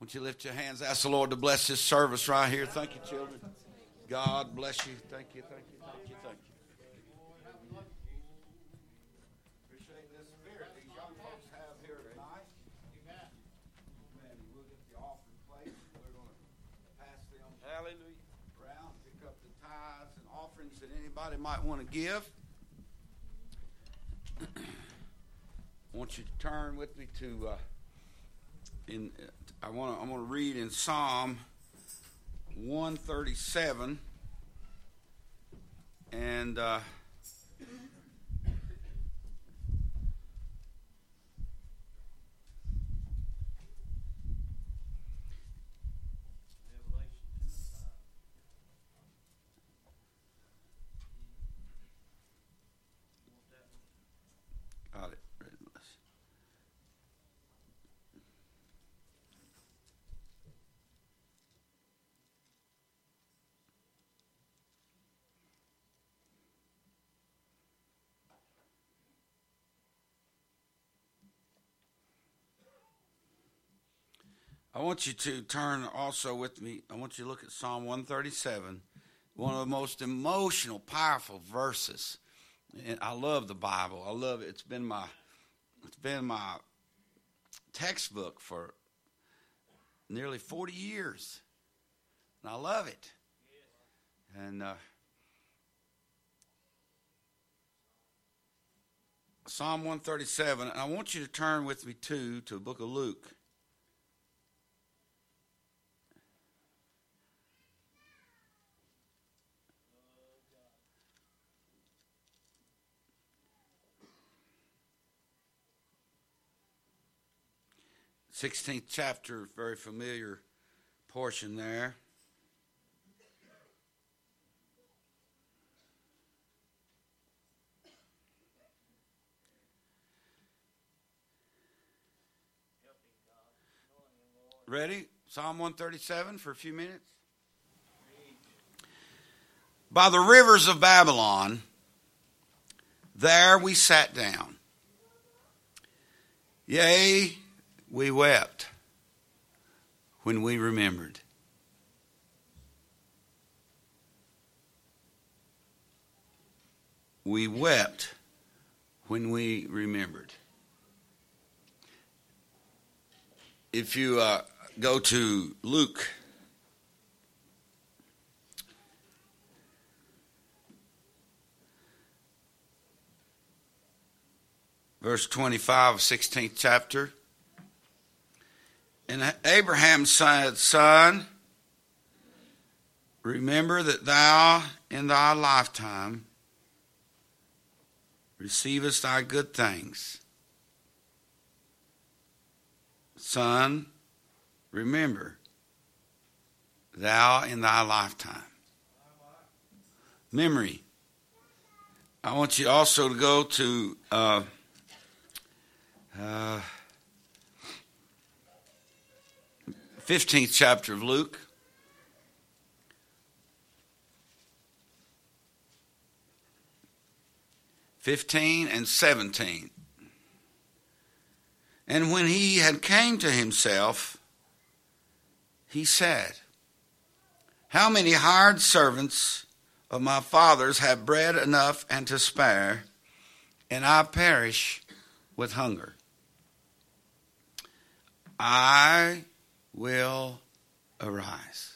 Won't you lift your hands? Ask the Lord to bless this service right here. Thank you, children. God bless you. Thank you, thank you, thank you, thank you. Appreciate this spirit these young folks have here tonight. Amen. We'll get the offering plate. We're going to pass them around, pick up the tithes and offerings that anybody might want to give. I want you to turn with me to I'm going to read in Psalm 137 and got it. I want you to turn also with me. I want you to look at Psalm 137, one of the most emotional, powerful verses. And I love the Bible. I love it. It's been my textbook for nearly 40 years, and I love it. And Psalm 137. And I want you to turn with me to the book of Luke. 16th chapter, very familiar portion there. Ready? Psalm 137 for a few minutes. By the rivers of Babylon, there we sat down. Yea, we wept when we remembered. We wept when we remembered. If you go to Luke verse 25, 16th chapter. And Abraham said, Son, remember that thou in thy lifetime receivest thy good things. Son, remember thou in thy lifetime. Memory. I want you also to go to 15th chapter of Luke. (15 and 17). And when he had came to himself, he said, How many hired servants of my father's have bread enough and to spare, and I perish with hunger? I will arise.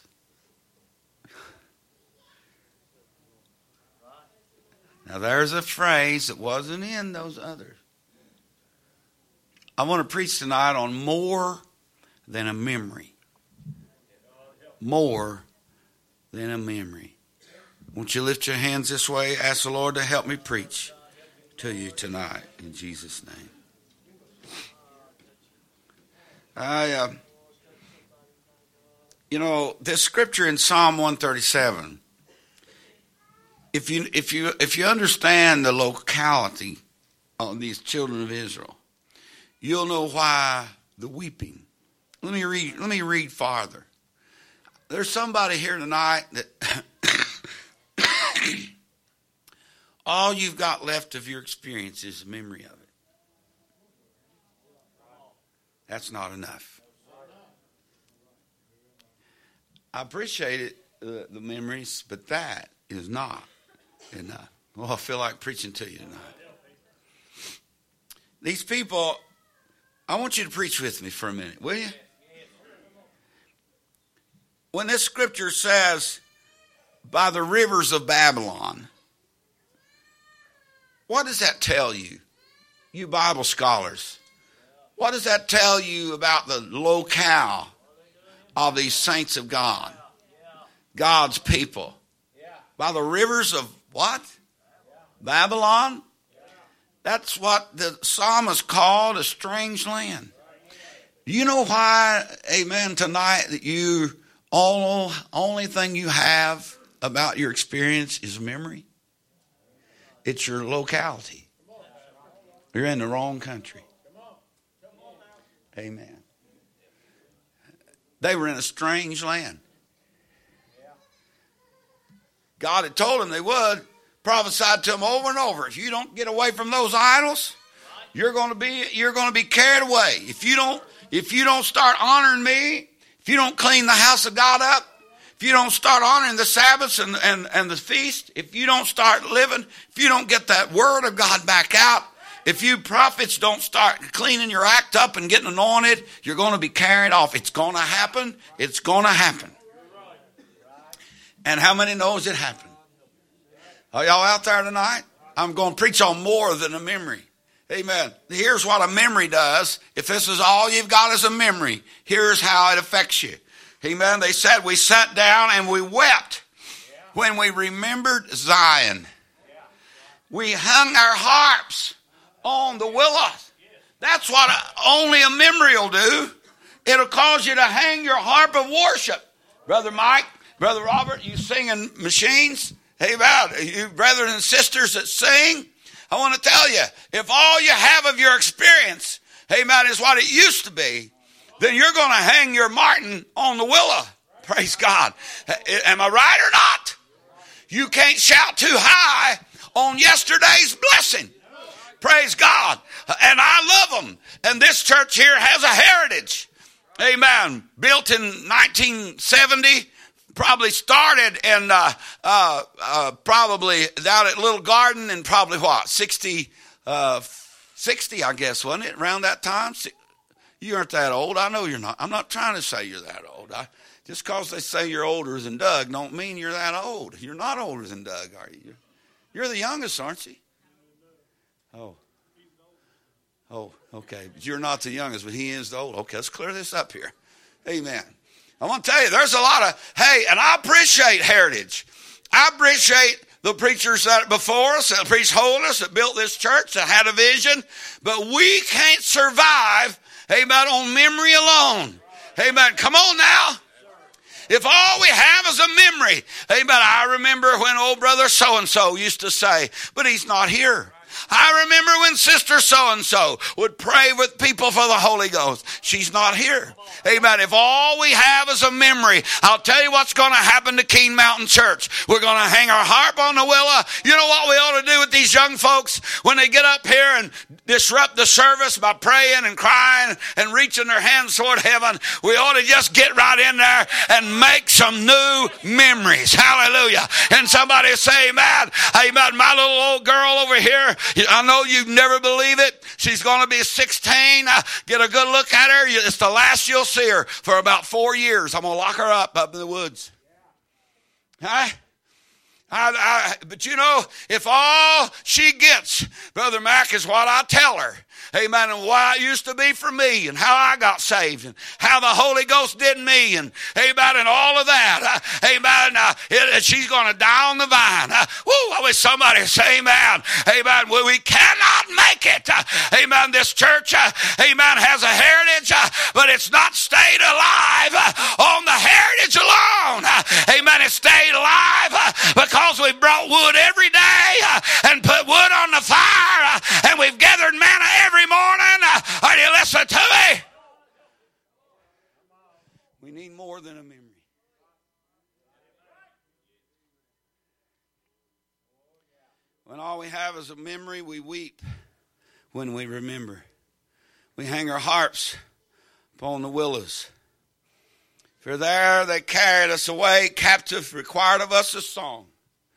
Now there's a phrase that wasn't in those others. I want to preach tonight on more than a memory. More than a memory. Won't you lift your hands this way? Ask the Lord to help me preach to you tonight in Jesus' name. This scripture in Psalm 137, if you understand the locality of these children of Israel, you'll know why the weeping. Let me read farther. There's somebody here tonight that all you've got left of your experience is a memory of it. That's not enough. I appreciate it, the memories, but that is not enough. Well, I feel like preaching to you tonight. These people, I want you to preach with me for a minute, will you? When this scripture says, by the rivers of Babylon, what does that tell you, you Bible scholars? What does that tell you about the locale of these saints of God, God's people? By the rivers of what? Babylon? That's what the psalmist called a strange land. You know why, amen, tonight that you only thing you have about your experience is memory? It's your locality. You're in the wrong country. Amen. They were in a strange land. God had told them they would. Prophesied to them over and over. If you don't get away from those idols, you're going to be carried away. If you don't start honoring me, if you don't clean the house of God up, if you don't start honoring the Sabbaths and the feast, if you don't start living, if you don't get that word of God back out, if you prophets don't start cleaning your act up and getting anointed, you're going to be carried off. It's going to happen. It's going to happen. And how many knows it happened? Are y'all out there tonight? I'm going to preach on more than a memory. Amen. Here's what a memory does. If this is all you've got is a memory, here's how it affects you. Amen. They said we sat down and we wept when we remembered Zion. We hung our harps on the willow. That's what only a memory will do. It'll cause you to hang your harp of worship. Brother Mike, Brother Robert, you singing machines. Amen. You brethren and sisters that sing, I want to tell you, if all you have of your experience, amen, is what it used to be, then you're going to hang your martin on the willow. Praise God. Am I right or not? You can't shout too high on yesterday's blessing. Praise God. And I love them. And this church here has a heritage. Amen. Built in 1970. Probably started in probably down at Little Garden in probably what, 60 I guess, wasn't it, around that time? You aren't that old. I know you're not. I'm not trying to say you're that old. Just because they say you're older than Doug don't mean you're that old. You're not older than Doug, are you? You're the youngest, aren't you? Oh, okay. But you're not the youngest, but he is the old. Okay, let's clear this up here. Amen. I want to tell you, there's a lot of, and I appreciate heritage. I appreciate the preachers that before us, that preached holiness, that built this church, that had a vision. But we can't survive, amen, on memory alone. Amen. Come on now. If all we have is a memory, amen. I remember when old brother so-and-so used to say, but he's not here. I remember when Sister so-and-so would pray with people for the Holy Ghost. She's not here. Amen. If all we have is a memory, I'll tell you what's going to happen to Keene Mountain Church. We're going to hang our harp on the willow. You know what we ought to do with these young folks when they get up here and disrupt the service by praying and crying and reaching their hands toward heaven? We ought to just get right in there and make some new memories. Hallelujah. And somebody say, amen. Amen. My little old girl over here, I know you never believe it. She's going to be 16. Get a good look at her. It's the last you'll see her for about 4 years. I'm going to lock her up in the woods. Huh? But you know, if all she gets, Brother Mac, is what I tell her, amen, and what it used to be for me and how I got saved and how the Holy Ghost did me and amen, and all of that, amen, she's going to die on the vine. I wish somebody would say amen. Amen. We cannot make it. Amen. This church, amen, has a heritage, but it's not stayed alive on the heritage alone. Amen. It stayed alive because we brought wood every day and put wood on the fire and we've gathered manna every morning. Are you listening to me? We need more than a memory. When all we have is a memory, we weep when we remember. We hang our harps upon the willows. For there they carried us away captive, required of us a song.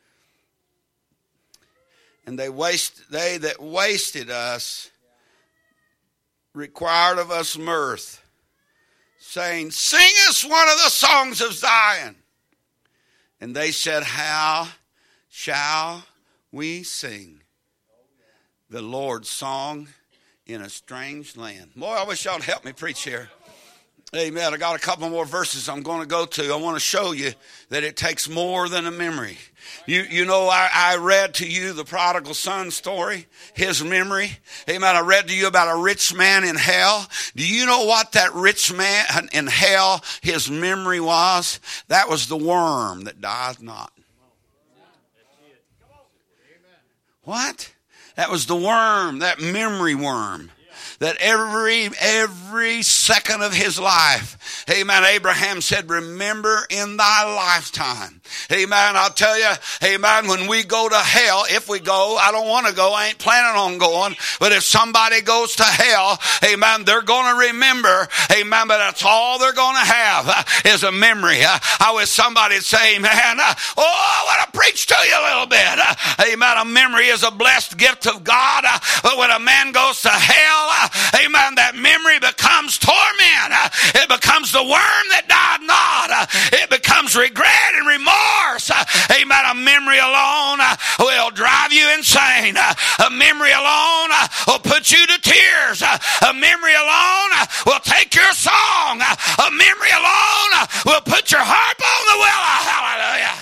And they that wasted us required of us mirth, saying, sing us one of the songs of Zion. And they said, how shall we sing the Lord's song in a strange land? Boy, I wish y'all would help me preach here. Amen. I got a couple more verses I'm going to go to. I want to show you that it takes more than a memory. You know, I read to you the prodigal son story, his memory. Amen. I read to you about a rich man in hell. Do you know what that rich man in hell, his memory was? That was the worm that died not. What? That was the worm, that memory worm. That every second of his life, amen, Abraham said, remember in thy lifetime. Amen, I'll tell you, amen, when we go to hell, if we go, I don't want to go, I ain't planning on going, but if somebody goes to hell, amen, they're going to remember, amen, but that's all they're going to have is a memory. I wish somebody would say, man, I want to preach to you a little bit. Amen, a memory is a blessed gift of God, but when a man goes to hell, amen, that memory becomes torment. It becomes the worm that died not. It becomes regret and remorse. Amen. A memory alone will drive you insane. A memory alone will put you to tears. A memory alone will take your song. A memory alone will put your harp on the willow. Hallelujah.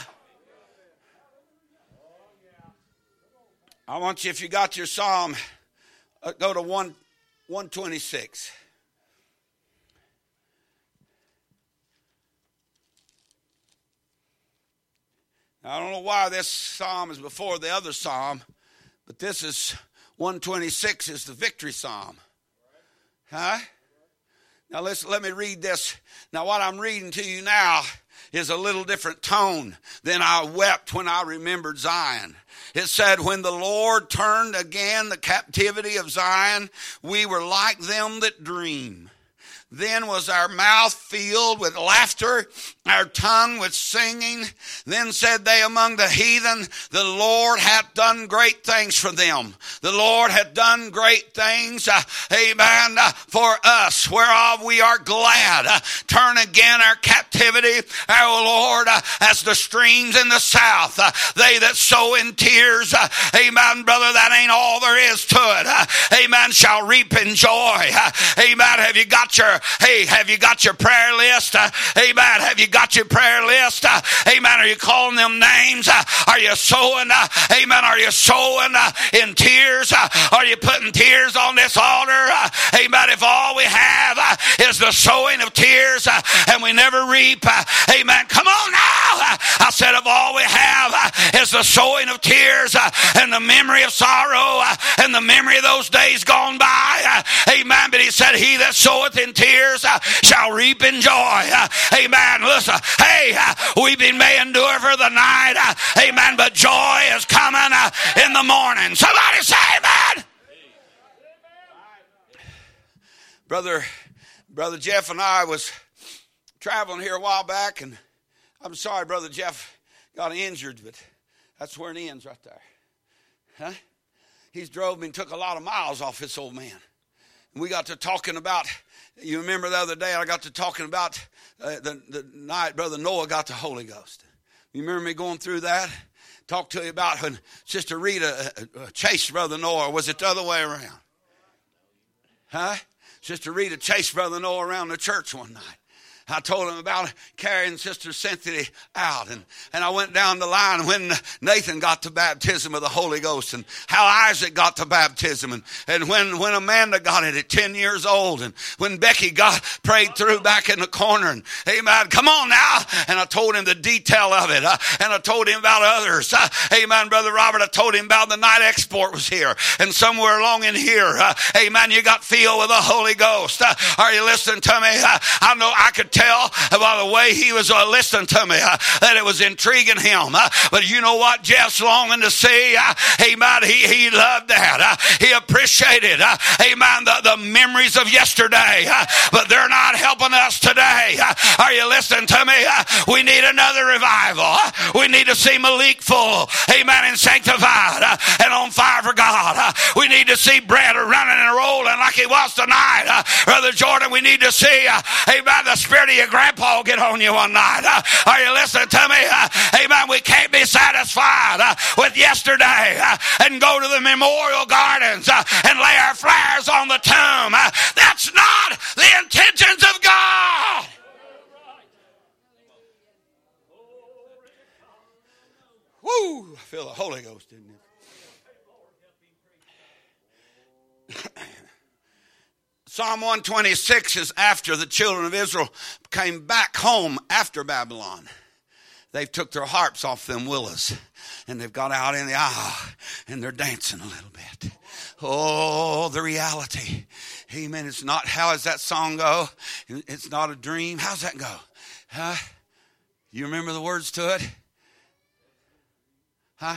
I want you, if you got your psalm, go to 126. Now, I don't know why this psalm is before the other psalm, but this is 126 is the victory psalm. Huh? Now let me read this. Now what I'm reading to you now is a little different tone than I wept when I remembered Zion. It said, when the Lord turned again the captivity of Zion, we were like them that dream. Then was our mouth filled with laughter, our tongue with singing. Then said they among the heathen, the Lord hath done great things for them. The Lord hath done great things, amen, for us, whereof we are glad. Turn again our captivity, our Lord, as the streams in the south. They that sow in tears, amen, brother, that ain't all there is to it. Amen, shall reap in joy. Amen, have you got your prayer list? Amen. Have you got your prayer list? Amen. Are you calling them names? Are you sowing? Amen. Are you sowing in tears? Are you putting tears on this altar? Amen. If all we have is the sowing of tears and we never reap, amen. Come on now. I said if all we have is the sowing of tears and the memory of sorrow and the memory of those days gone by, amen. But he said, he that soweth in tears shall reap in joy. Amen. Listen, hey, weeping may endure for the night. Amen. But joy is coming in the morning. Somebody say amen. Brother Jeff and I was traveling here a while back, and I'm sorry Brother Jeff got injured, but that's where it ends right there. Huh? He's drove me and took a lot of miles off this old man. And we got to talking about, you remember the other day I got to talking about the night Brother Noah got the Holy Ghost. You remember me going through that? Talked to you about when Sister Rita chased Brother Noah, or was it the other way around? Huh? Sister Rita chased Brother Noah around the church one night. I told him about carrying Sister Cynthia out. And I went down the line when Nathan got the baptism of the Holy Ghost, and how Isaac got the baptism, and when Amanda got it at 10 years old, and when Becky prayed through back in the corner. And amen, come on now. And I told him the detail of it. And I told him about others. Amen, Brother Robert, I told him about the night export was here. And somewhere along in here, amen, you got filled with the Holy Ghost. Are you listening to me? I know I could tell by the way he was listening to me that it was intriguing him. But you know what Jeff's longing to see? Amen. He loved that. He appreciated, amen, the memories of yesterday. But they're not helping us today. Are you listening to me? We need another revival. We need to see Malik full, amen, and sanctified and on fire for God. We need to see Brad running and rolling like he was tonight. Brother Jordan, we need to see, amen, the spirit of your grandpa get on you one night. Are you listening to me? Amen. We can't be satisfied with yesterday and go to the memorial gardens and lay our flowers on the tomb. That's not the intentions of God. Woo! I feel the Holy Ghost, didn't it? Psalm 126 is after the children of Israel came back home after Babylon. They've took their harps off them willows and they've got out in the aisle and they're dancing a little bit. Oh, the reality. Amen. It's not, how does that song go? It's not a dream. How's that go? Huh? You remember the words to it? Huh?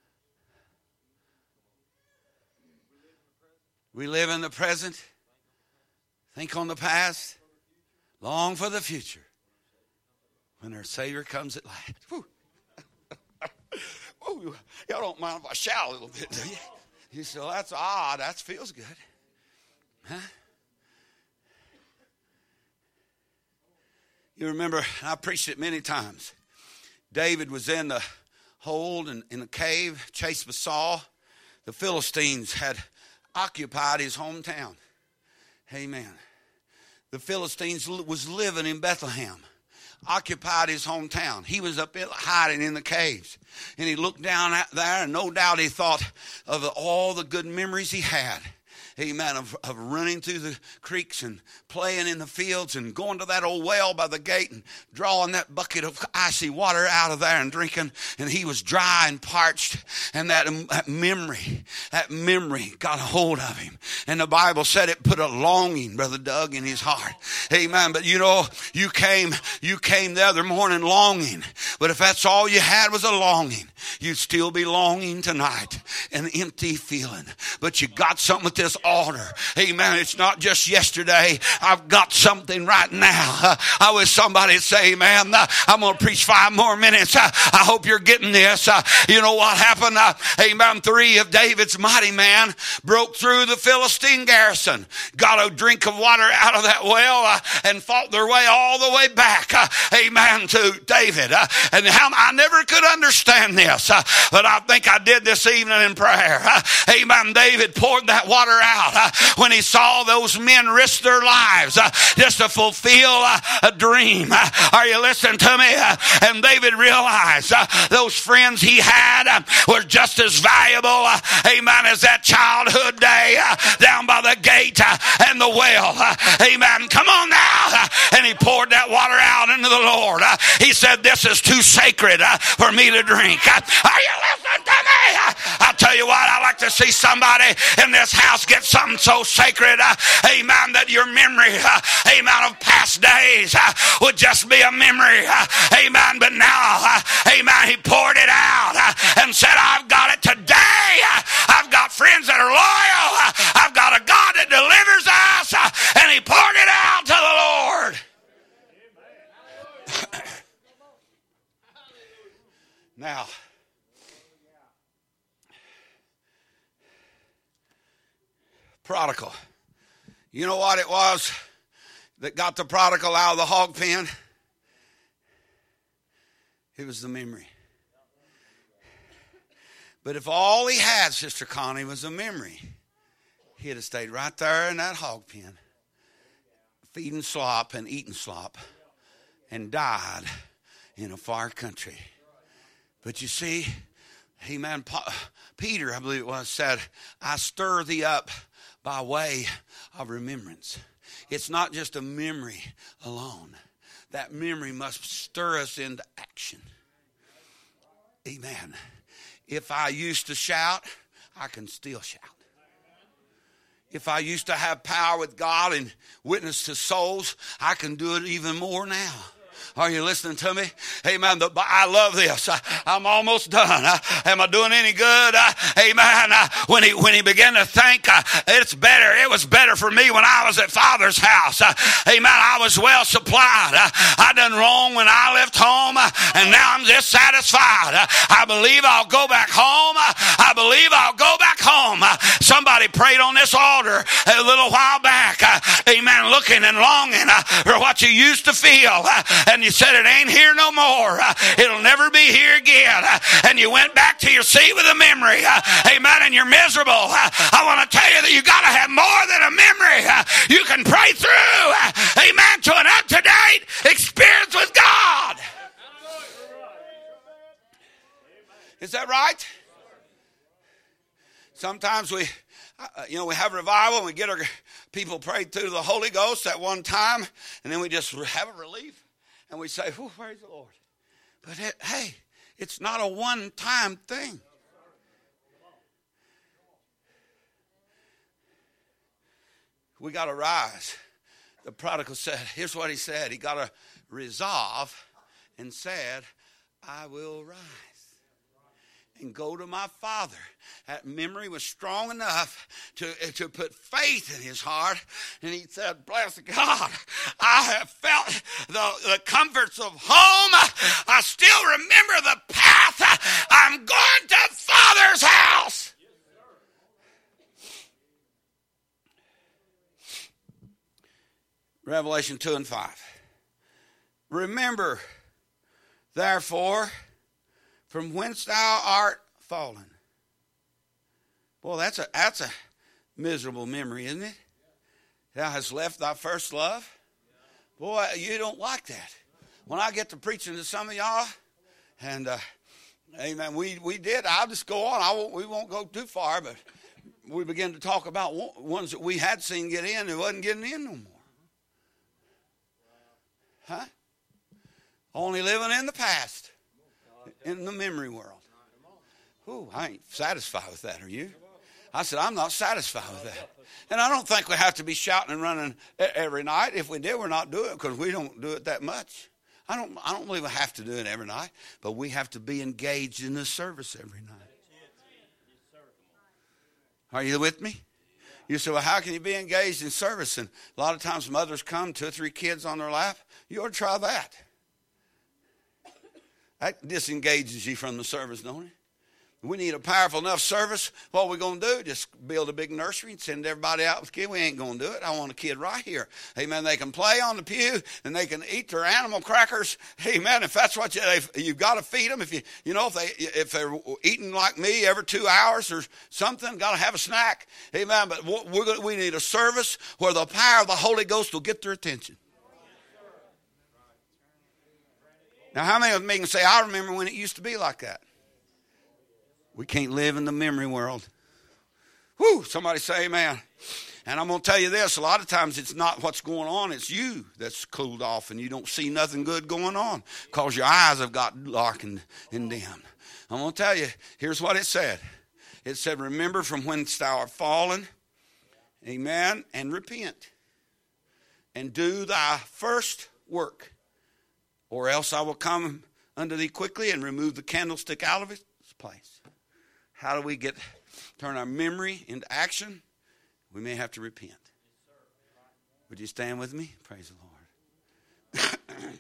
We live in the present. Think on the past. Long for the future. When our Savior comes at last. Woo. Woo. Y'all don't mind if I shout a little bit, do you? You say, well, that's odd. That feels good. Huh? You remember, I preached it many times. David was in the hold and in the cave, chased by Saul. The Philistines had occupied his hometown. Amen. The Philistines was living in Bethlehem, occupied his hometown. He was up hiding in the caves. And he looked down out there, and no doubt he thought of all the good memories he had. Amen, of running through the creeks and playing in the fields and going to that old well by the gate and drawing that bucket of icy water out of there and drinking. And he was dry and parched. And that memory got a hold of him. And the Bible said it put a longing, Brother Doug, in his heart. Amen. But you know, you came the other morning longing. But if that's all you had was a longing, you'd still be longing tonight. An empty feeling. But you got something with this altar. Amen. It's not just yesterday. I've got something right now. I wish somebody would say, man, I'm going to preach 5 more minutes. I hope you're getting this. You know what happened? Amen. 3 of David's mighty men broke through the Philistine garrison, got a drink of water out of that well, and fought their way all the way back. Amen. To David. And I never could understand this, but I think I did this evening in prayer. Amen. David poured that water out when he saw those men risk their lives just to fulfill a dream. Are you listening to me? And David realized those friends he had were just as valuable, amen, as that childhood day down by the gate and the well. Amen. Come on now. And he poured that water out into the Lord. He said, this is too sacred for me to drink. Are you listening to me? I'll tell you what, I like to see somebody in this house get something so sacred, amen, that your memory, amen, of past days would just be a memory, amen. But now, amen, he poured it out and said, I've got it today. I've got friends that are loyal. I've got a God that delivers us. And he poured it out to the Lord. Now, prodigal. You know what it was that got the prodigal out of the hog pen? It was the memory. But if all he had, Sister Connie, was a memory, he'd have stayed right there in that hog pen, feeding slop and eating slop, and died in a far country. But you see, amen, Peter, I believe it was, said, I stir thee up by way of remembrance. It's not just a memory alone. That memory must stir us into action. Amen. If I used to shout, I can still shout. If I used to have power with God and witness to souls, I can do it even more now. Are you listening to me? Amen. I love this. I'm almost done. Am I doing any good? Amen. When he began to think, it's better. It was better for me when I was at Father's house. Amen. I was well supplied. I done wrong when I left home, and now I'm dissatisfied. I believe I'll go back home. I believe I'll go back home. Somebody prayed on this altar a little while back. Amen. Looking and longing for what you used to feel. And you said it ain't here no more. It'll never be here again. And you went back to your seat with a memory. Amen. And you're miserable. I want to tell you that you got to have more than a memory. You can pray through. Amen. To an up-to-date experience with God. Is that right? Sometimes we have revival and we get our people prayed through the Holy Ghost at one time, and then we just have a relief and we say, "Whew, praise the Lord." But hey, it's not a one-time thing. We got to rise. The prodigal said, here's what he said. He got a resolve and said, "I will rise and go to my father." That memory was strong enough to put faith in his heart. And he said, "Bless God, I have felt the comforts of home. I still remember the path. I'm going to Father's house." Revelation 2 and 5. "Remember, therefore, from whence thou art fallen." Boy, that's a miserable memory, isn't it? Thou hast left thy first love. Boy, you don't like that. When I get to preaching to some of y'all, and amen, we did. I'll just go on. We won't go too far, but we begin to talk about ones that we had seen get in and wasn't getting in no more. Huh? Only living in the past, in the memory world. Ooh, I ain't satisfied with that, are you? I said, I'm not satisfied with that. And I don't think we have to be shouting and running every night. If we did, we're not doing it because we don't do it that much. I don't believe we have to do it every night, but we have to be engaged in the service every night. Are you with me? You say, well, how can you be engaged in service? And a lot of times mothers come, 2 or 3 kids on their lap. You ought to try that. That disengages you from the service, don't it? We need a powerful enough service. What are we going to do? Just build a big nursery and send everybody out with kids? We ain't going to do it. I want a kid right here. Amen. They can play on the pew and they can eat their animal crackers. Amen. If that's what you've got to feed them. If they're eating like me every 2 hours or something, got to have a snack. Amen. But we need a service where the power of the Holy Ghost will get their attention. Now, how many of me can say, I remember when it used to be like that? We can't live in the memory world. Whoo, somebody say amen. And I'm going to tell you this, a lot of times it's not what's going on, it's you that's cooled off and you don't see nothing good going on because your eyes have got darkened and dimmed. I'm going to tell you, here's what it said. It said, remember from whence thou art fallen, amen, and repent, and do thy first work, or else I will come unto thee quickly and remove the candlestick out of its place. How do we turn our memory into action? We may have to repent. Would you stand with me? Praise the Lord.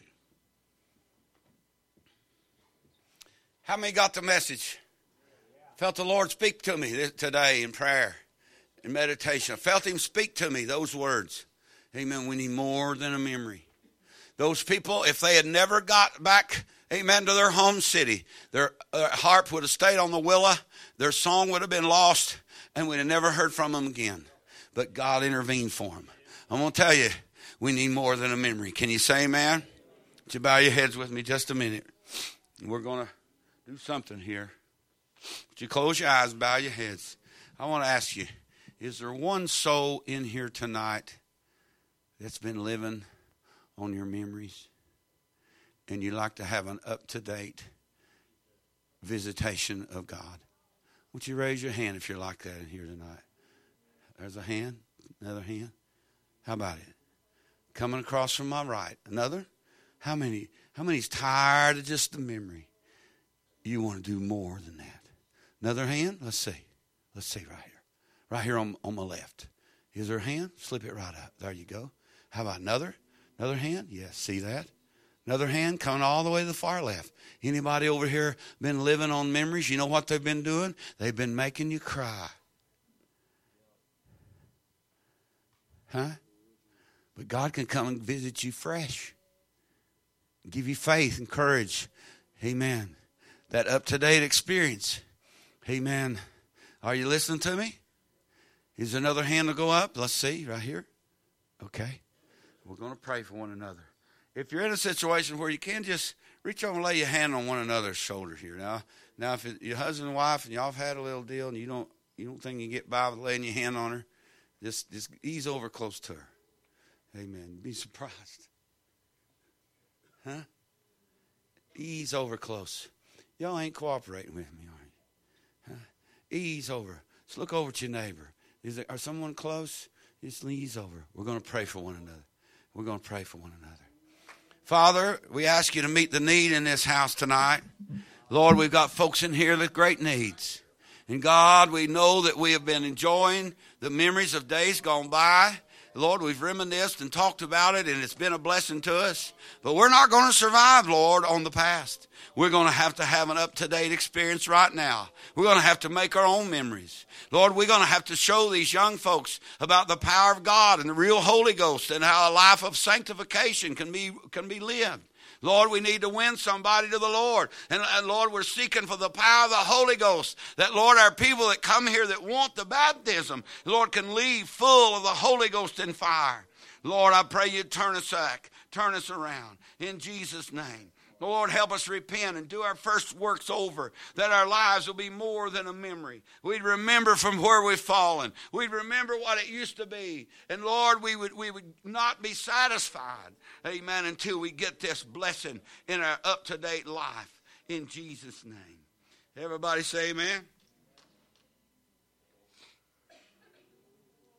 How many got the message? Felt the Lord speak to me today in prayer and meditation. I felt him speak to me those words. Amen. We need more than a memory. Those people, if they had never got back, amen, to their home city, their harp would have stayed on the willow, their song would have been lost, and we'd have never heard from them again. But God intervened for them. I'm going to tell you, we need more than a memory. Can you say amen? Would you bow your heads with me just a minute? We're going to do something here. Would you close your eyes, bow your heads? I want to ask you, is there one soul in here tonight that's been living on your memories, and you'd like to have an up-to-date visitation of God? Won't you raise your hand if you're like that in here tonight? There's a hand. Another hand. How about it? Coming across from my right. Another. How many's tired of just the memory? You want to do more than that. Another hand? Let's see right here. Right here on my left. Is there a hand? Slip it right up. There you go. How about another? Another hand? Yes, see that? Another hand coming all the way to the far left. Anybody over here been living on memories? You know what they've been doing? They've been making you cry. Huh? But God can come and visit you fresh. Give you faith and courage. Amen. That up-to-date experience. Amen. Are you listening to me? Is there another hand to go up? Let's see, right here. Okay. We're going to pray for one another. If you're in a situation where you can't just reach over and lay your hand on one another's shoulder here. Now if your husband and wife and y'all have had a little deal and you don't think you can get by with laying your hand on her, just ease over close to her. Amen. You'd be surprised. Huh? Ease over close. Y'all ain't cooperating with me, are you? Huh? Ease over. Just look over at your neighbor. Are someone close? Just ease over. We're going to pray for one another. We're going to pray for one another. Father, we ask you to meet the need in this house tonight. Lord, we've got folks in here with great needs. And God, we know that we have been enjoying the memories of days gone by. Lord, we've reminisced and talked about it, and it's been a blessing to us. But we're not going to survive, Lord, on the past. We're going to have an up-to-date experience right now. We're going to have to make our own memories. Lord, we're going to have to show these young folks about the power of God and the real Holy Ghost and how a life of sanctification can be lived. Lord, we need to win somebody to the Lord. And Lord, we're seeking for the power of the Holy Ghost. That, Lord, our people that come here that want the baptism, Lord, can leave full of the Holy Ghost and fire. Lord, I pray you turn us back, turn us around. In Jesus' name. Lord, help us repent and do our first works over, that our lives will be more than a memory. We'd remember from where we've fallen. We'd remember what it used to be. And Lord, we would not be satisfied, amen, until we get this blessing in our up-to-date life. In Jesus' name. Everybody say amen.